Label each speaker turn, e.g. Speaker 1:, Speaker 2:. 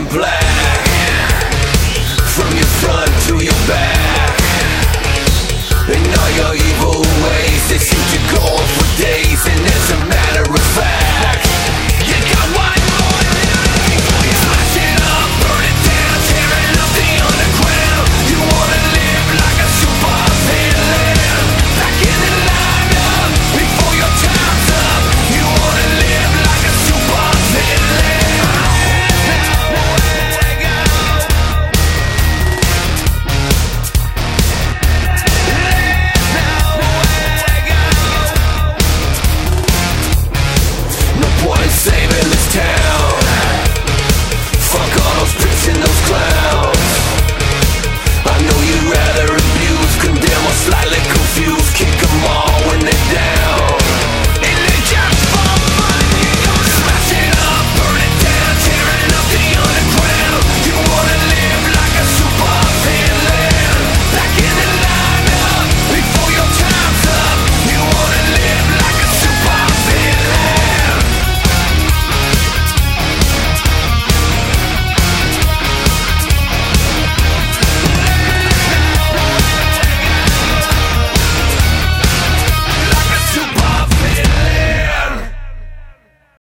Speaker 1: in black, from your front to your back, and all your evil ways, they seem to go on for